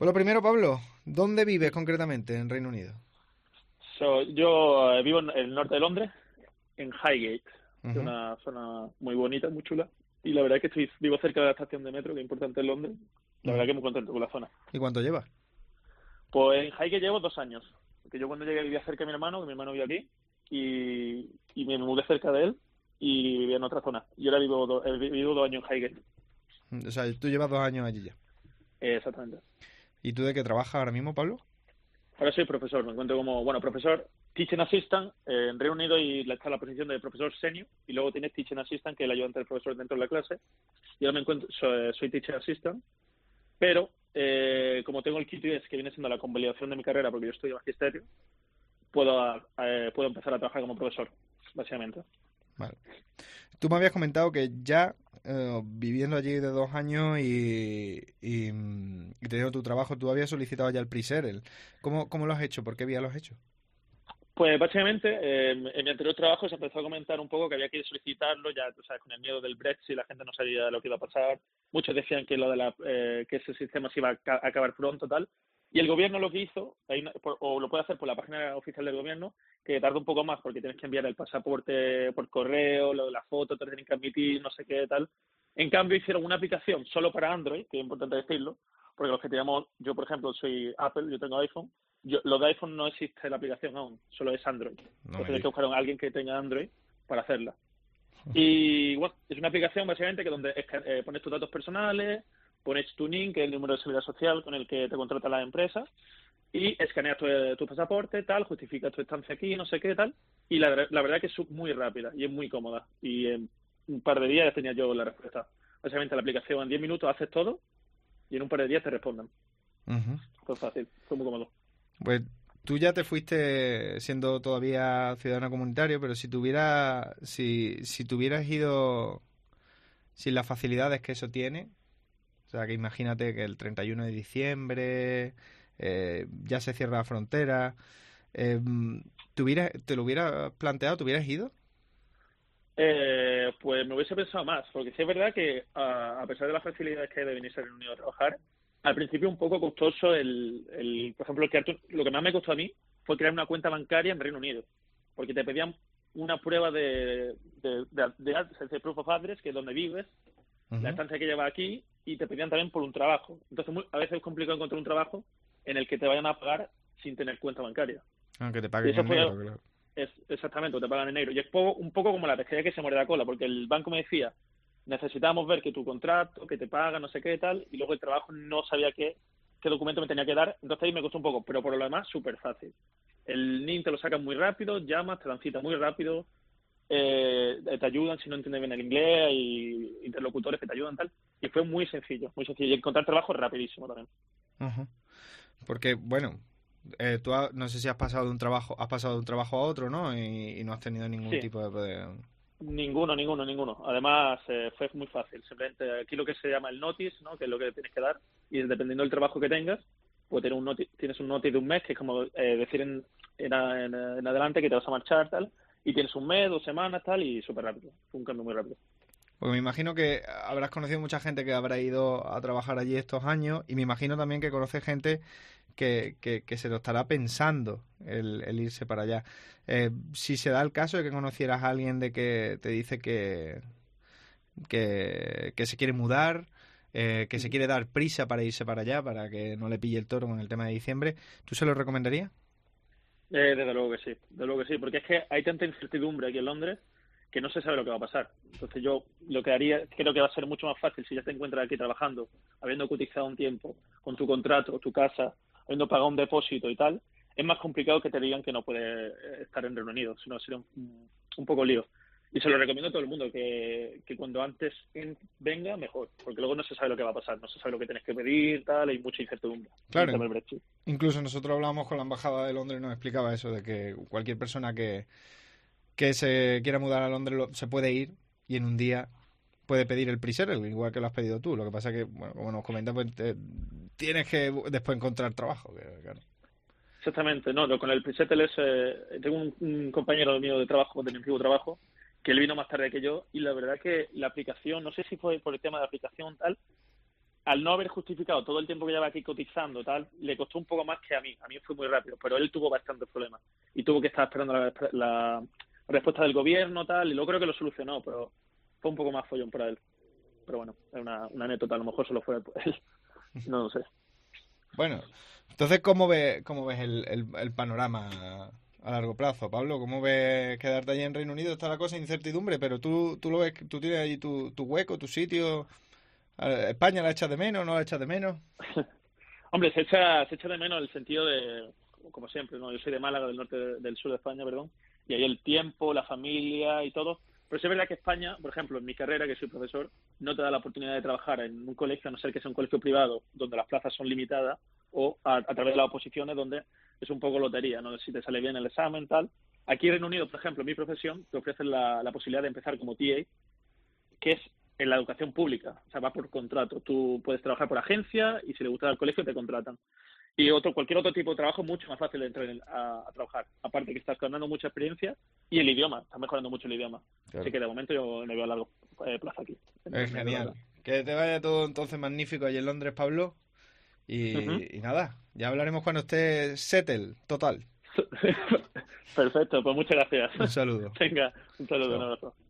Pues lo primero, Pablo, ¿dónde vives concretamente en Reino Unido? Yo vivo en el norte de Londres, en Highgate, que es Ujú. una zona muy bonita, muy chula. Y la verdad es que vivo cerca de la estación de metro, que es importante en Londres. La verdad Ujú. que muy contento con la zona. ¿Y cuánto llevas? Pues en Highgate llevo 2 años. Porque yo cuando llegué vivía cerca de mi hermano, que mi hermano vive aquí, y me mudé cerca de él y vivía en otra zona. Y ahora he vivido 2 años en Highgate. O sea, tú llevas 2 años allí ya. Exactamente. ¿Y tú de qué trabajas ahora mismo, Pablo? Ahora soy profesor, me encuentro como, bueno, profesor Teaching Assistant en Reino Unido y está la posición de profesor senior y luego tienes Teaching Assistant, que es el ayudante del profesor dentro de la clase. Y ahora me encuentro, soy Teaching Assistant, pero como tengo el QTS, que viene siendo la convalidación de mi carrera, porque yo estudio magisterio, puedo empezar a trabajar como profesor, básicamente. Vale. Tú me habías comentado que ya viviendo allí de 2 años y teniendo tu trabajo, tú habías solicitado ya el pre-settle. ¿Cómo lo has hecho? ¿Por qué vía lo has hecho? Pues básicamente, en mi anterior trabajo se empezó a comentar un poco que había que solicitarlo, ya tú sabes, con el miedo del Brexit, la gente no sabía lo que iba a pasar. Muchos decían que que ese sistema se iba a acabar pronto, tal. Y el gobierno lo que hizo, o lo puede hacer por la página oficial del gobierno, que tarda un poco más porque tienes que enviar el pasaporte por correo, lo de la foto, te tienen que admitir, no sé qué, tal. En cambio, hicieron una aplicación solo para Android, que es importante decirlo, porque los que tenemos, yo por ejemplo soy Apple, yo tengo iPhone, lo de iPhone no existe la aplicación aún, solo es Android. No me Entonces hay que digas. buscar a alguien que tenga Android para hacerla. Y bueno, es una aplicación básicamente que donde pones tus datos personales, pones tu NIN, que es el número de seguridad social con el que te contrata la empresa, y escaneas tu pasaporte, tal, justificas tu estancia aquí, no sé qué, tal. Y la verdad que es muy rápida y es muy cómoda. Y en un par de días ya tenía yo la respuesta. Básicamente la aplicación en 10 minutos haces todo y en un par de días te responden. Ujú. Fue fácil, fue muy cómodo. Pues tú ya te fuiste siendo todavía ciudadano comunitario, pero si te hubieras ido sin las facilidades que eso tiene, o sea, que imagínate que el 31 de diciembre ya se cierra la frontera, eh, ¿te lo hubieras planteado, te hubieras ido? Pues me hubiese pensado más, porque sí es verdad que a pesar de las facilidades que hay de venirse al Reino Unido a trabajar, al principio un poco costoso por ejemplo, lo que más me costó a mí fue crear una cuenta bancaria en Reino Unido, porque te pedían una prueba de proof of address, que es donde vives, la Ujú. estancia que llevas aquí, y te pedían también por un trabajo. Entonces a veces es complicado encontrar un trabajo en el que te vayan a pagar sin tener cuenta bancaria. Aunque te Y paguen eso en fue negro, claro. exactamente, te pagan en negro. Y es un poco como la pescadilla que se muere la cola, porque el banco me decía, necesitamos ver que tu contrato, que te paga, no sé qué tal, y luego el trabajo no sabía qué documento me tenía que dar, entonces ahí me costó un poco, pero por lo demás, súper fácil. El NIN te lo sacan muy rápido, llamas, te dan cita muy rápido, te ayudan si no entiendes bien el inglés, y interlocutores que te ayudan tal, y fue muy sencillo, muy sencillo. Y encontrar trabajo rapidísimo también. Ujú. Porque, bueno, no sé si has pasado de un trabajo a otro, ¿no? Y no has tenido ningún Sí, tipo de... ninguno, ninguno, ninguno. Además, fue muy fácil. Simplemente aquí lo que se llama el notice, ¿no? Que es lo que tienes que dar. Y dependiendo del trabajo que tengas, pues tienes un notice de un mes, que es como decir en adelante que te vas a marchar, tal. Y tienes un mes, 2 semanas, tal, y súper rápido. Fue un cambio muy rápido. Porque me imagino que habrás conocido mucha gente que habrá ido a trabajar allí estos años y me imagino también que conoce gente que se lo estará pensando el irse para allá. Si se da el caso de que conocieras a alguien de que te dice que se quiere mudar, que se Ujú. quiere dar prisa para irse para allá, para que no le pille el toro con el tema de diciembre, ¿tú se lo recomendarías? Desde luego que sí, desde luego que sí, porque es que hay tanta incertidumbre aquí en Londres que no se sabe lo que va a pasar. Entonces yo lo que haría, creo que va a ser mucho más fácil si ya te encuentras aquí trabajando, habiendo cotizado un tiempo, con tu contrato, tu casa, habiendo pagado un depósito y tal, es más complicado que te digan que no puedes estar en Reino Unido, sino sería un poco lío. Y se lo recomiendo a todo el mundo, que cuando antes venga, mejor, porque luego no se sabe lo que va a pasar, no se sabe lo que tienes que pedir, tal, hay mucha incertidumbre con el Claro, tema del Brexit. incluso nosotros hablamos con la Embajada de Londres y nos explicaba eso, de que cualquier persona que se quiera mudar a Londres se puede ir y en un día puede pedir el pre-settle, igual que lo has pedido tú. Lo que pasa que, bueno, como nos comenta, pues tienes que después encontrar trabajo. Claro. Exactamente, no, con el preset tengo un compañero mío de trabajo, de mi antiguo trabajo, que él vino más tarde que yo, y la verdad que la aplicación, no sé si fue por el tema de la aplicación tal, al no haber justificado todo el tiempo que lleva aquí cotizando, tal, le costó un poco más que a mí. A mí fue muy rápido, pero él tuvo bastantes problemas y tuvo que estar esperando la respuesta del gobierno, tal, y luego creo que lo solucionó, pero fue un poco más follón para él. Pero bueno, es una anécdota, a lo mejor solo fue él, no lo sé. Bueno, entonces, ¿cómo ves el panorama a largo plazo, Pablo? ¿Cómo ves quedarte allí en Reino Unido? Está la cosa incertidumbre, pero tú lo ves, tú tienes allí tu hueco, tu sitio. ¿España la echas de menos, no la echas de menos? Hombre, se echa de menos el sentido de, como siempre, ¿no? Yo soy de Málaga, del sur de España, perdón, y ahí el tiempo, la familia y todo. Pero sí es verdad que España, por ejemplo, en mi carrera, que soy profesor, no te da la oportunidad de trabajar en un colegio, a no ser que sea un colegio privado, donde las plazas son limitadas, o a través de las oposiciones, donde es un poco lotería, ¿no? Si te sale bien el examen, tal. Aquí en Reino Unido, por ejemplo, en mi profesión, te ofrecen la posibilidad de empezar como TA, que es en la educación pública, o sea, va por contrato. Tú puedes trabajar por agencia y si le gusta el colegio te contratan. Y cualquier otro tipo de trabajo es mucho más fácil de entrar a trabajar. Aparte que estás ganando mucha experiencia y el idioma, estás mejorando mucho el idioma. Claro. Así que de momento yo me veo a largo plazo aquí. Es genial. Que te vaya todo entonces magnífico allí en Londres, Pablo. Y nada, ya hablaremos cuando esté settle, total. Perfecto, pues muchas gracias. Un saludo. Venga, un saludo, Chao. un abrazo.